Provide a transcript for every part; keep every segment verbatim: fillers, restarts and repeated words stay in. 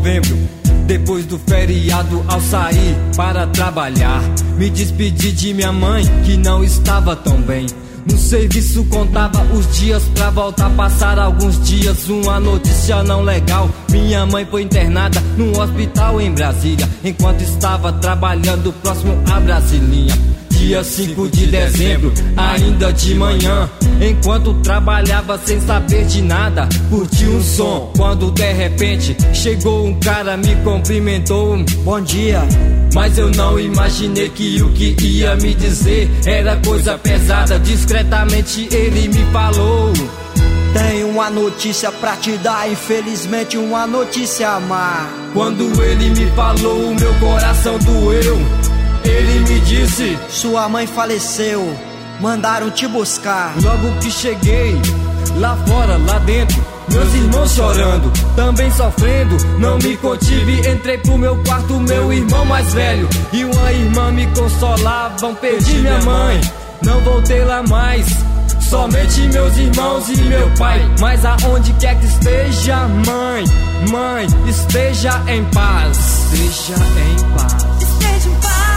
novembro, depois do feriado, ao sair para trabalhar, me despedi de minha mãe, que não estava tão bem. No serviço contava os dias pra voltar, passar alguns dias. Uma notícia não legal: minha mãe foi internada num hospital em Brasília, enquanto estava trabalhando próximo a Brasilinha. Dia cinco de dezembro, ainda de manhã, enquanto trabalhava sem saber de nada, curti um som, quando de repente chegou um cara, me cumprimentou, bom dia. Mas eu não imaginei que o que ia me dizer era coisa pesada. Discretamente ele me falou: tenho uma notícia pra te dar, infelizmente uma notícia má. Quando ele me falou, o meu coração doeu. Ele me disse: sua mãe faleceu, mandaram te buscar. Logo que cheguei, lá fora, lá dentro, meus irmãos chorando, também sofrendo, não me contive. Entrei pro meu quarto, meu irmão mais velho e uma irmã me consolavam. Perdi minha mãe, não voltei lá mais, somente meus irmãos e meu pai. Mas aonde quer que esteja, mãe, mãe, esteja em paz. Esteja em paz. Esteja em paz.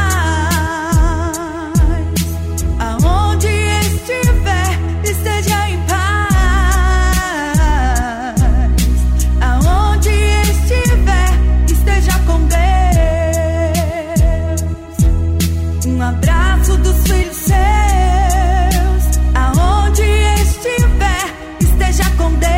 Aonde estiver, esteja em paz. Aonde estiver, esteja com Deus. Um abraço dos filhos seus. Aonde estiver, esteja com Deus.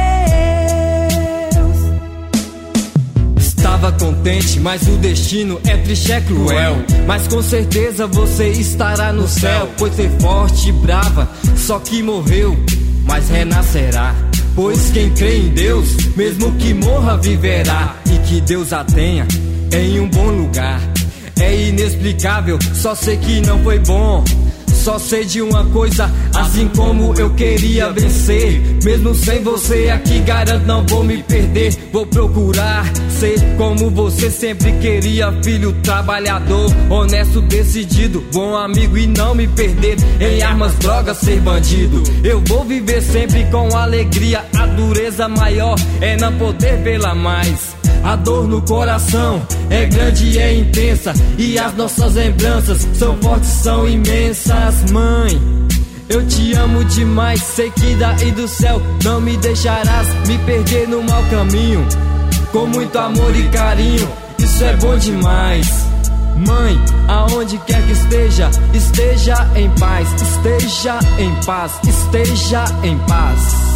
Estava contente, mas o destino é triste, é cruel. Mas com certeza você estará no céu, pois foi forte e brava, só que morreu, mas renascerá. Pois quem crê em Deus, mesmo que morra, viverá. E que Deus a tenha em um bom lugar. É inexplicável, só sei que não foi bom. Só sei de uma coisa, assim como eu queria vencer, mesmo sem você aqui, garanto não vou me perder. Vou procurar ser como você sempre queria, filho trabalhador, honesto, decidido, bom amigo e não me perder em armas, drogas, ser bandido. Eu vou viver sempre com alegria, a dureza maior é não poder vê-la mais. A dor no coração é grande e é intensa, e as nossas lembranças são fortes, são imensas. Mãe, eu te amo demais, sei que daí do céu não me deixarás me perder no mau caminho. Com muito amor e carinho, isso é bom demais. Mãe, aonde quer que esteja, esteja em paz, esteja em paz, esteja em paz.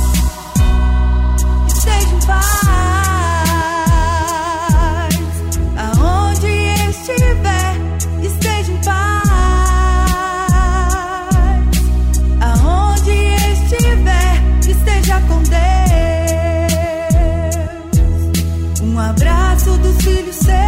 Esteja em paz. Estiver, esteja em paz. Aonde estiver, esteja com Deus. Um abraço dos filhos seus.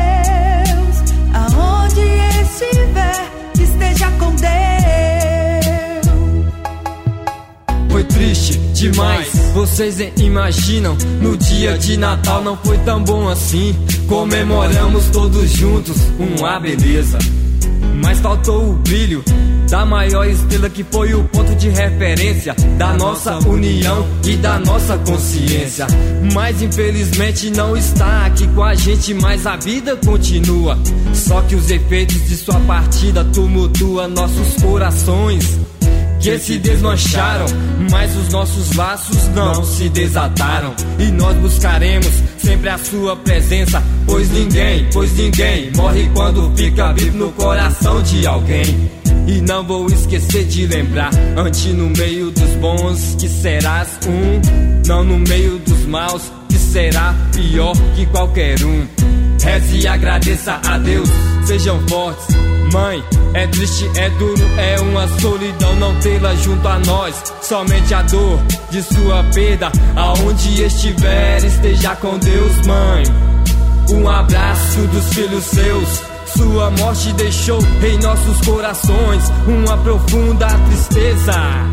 Aonde estiver, esteja com Deus. Foi triste demais, vocês nem imaginam. No dia de Natal não foi tão bom assim. Comemoramos todos juntos, uma beleza. Mas faltou o brilho da maior estrela, que foi o ponto de referência da nossa união e da nossa consciência. Mas infelizmente não está aqui com a gente, mas a vida continua. Só que os efeitos de sua partida tumultuam nossos corações, que se desmancharam, mas os nossos laços não se desataram. E nós buscaremos sempre a sua presença, pois ninguém, pois ninguém morre quando fica vivo no coração de alguém. E não vou esquecer de lembrar, antes no meio dos bons que serás um, não no meio dos maus que será pior que qualquer um. Reze e agradeça a Deus, sejam fortes. Mãe, é triste, é duro, é uma solidão não tê-la junto a nós. Somente a dor de sua perda, aonde estiver, esteja com Deus, mãe. Um abraço dos filhos seus, sua morte deixou em nossos corações uma profunda tristeza.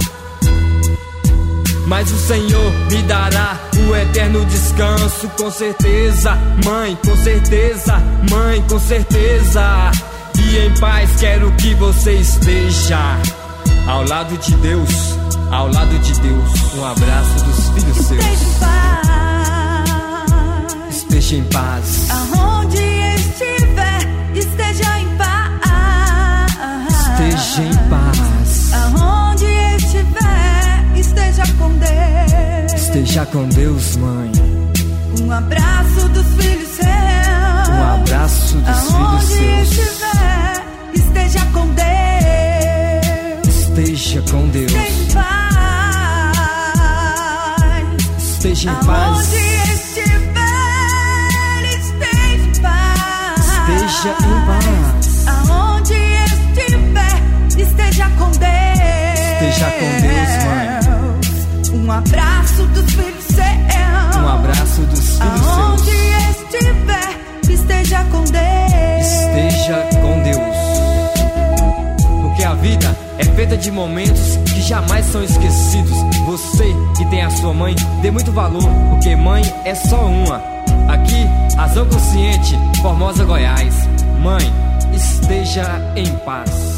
Mas o Senhor me dará o eterno descanso, com certeza, mãe, com certeza, mãe, com certeza. E em paz quero que você esteja ao lado de Deus, ao lado de Deus. Um abraço dos filhos seus. Esteja em paz. esteja em paz. Aonde estiver, esteja em paz. Esteja em paz. Aonde estiver, esteja com Deus. Esteja com Deus, mãe. Um abraço dos filhos seus. Um abraço dos Aonde filhos seus. estiver, esteja com Deus. Esteja com Deus. Esteja em paz. Esteja em paz. Aonde estiver, esteja em paz. Esteja em paz. Aonde estiver, esteja com Deus. Esteja com Deus, mãe. Um abraço dos filhos seus. Um abraço dos filhos Aonde seus. estiver, esteja com Deus. Esteja com Deus. Porque a vida é feita de momentos que jamais são esquecidos. Você que tem a sua mãe, dê muito valor, porque mãe é só uma. Aqui, Ação Consciente, Formosa, Goiás. Mãe, esteja em paz.